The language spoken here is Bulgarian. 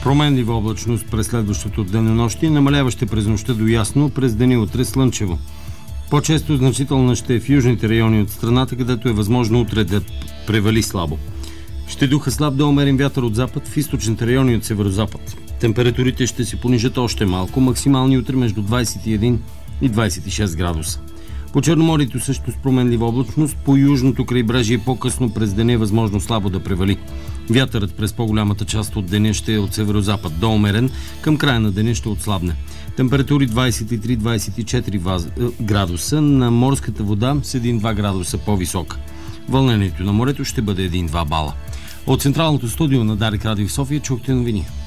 Променлива облачност през следващото денонощие, намаляваща през нощта до ясно, през деня утре слънчево. По-често значителна ще е в южните райони от страната, където е възможно утре да превали слабо. Ще духа слаб до умерен вятър от запад, в източните райони от северозапад. Температурите ще се понижат още малко, максимални утре между 21 и 26 градуса. По Черноморието също с променлива облачност, по южното крайбрежие по-късно през деня е възможно слабо да превали. Вятърът през по-голямата част от деня ще е от северозапад до умерен, към края на деня ще отслабне. Температури 23-24 градуса, на морската вода с 1-2 градуса по-висока. Вълнението на морето ще бъде 1-2 бала. От централното студио на Дарик Радио в София чухте новини.